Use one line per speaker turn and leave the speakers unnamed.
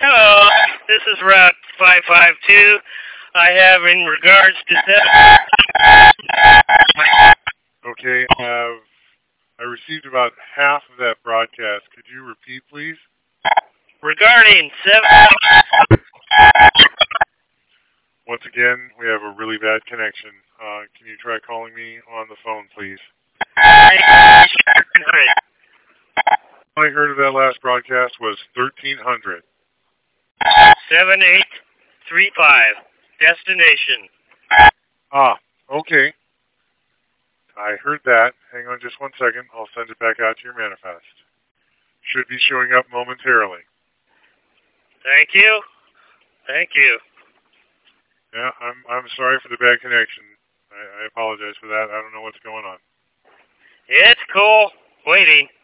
Hello, this is Route 552. I have in regards to
Okay, I received about half of that broadcast. Could you repeat, please?
regarding 7.
Once again, we have a really bad connection. Can you try calling me on the phone, please? All I heard of that last broadcast was 1300.
7835. Destination.
Okay. I heard that. Hang on just 1 second. I'll send it back out to your manifest. Should be showing up momentarily.
Thank you. Thank you.
Yeah, I'm sorry for the bad connection. I apologize for that. I don't know what's going on.
It's cool. Waiting.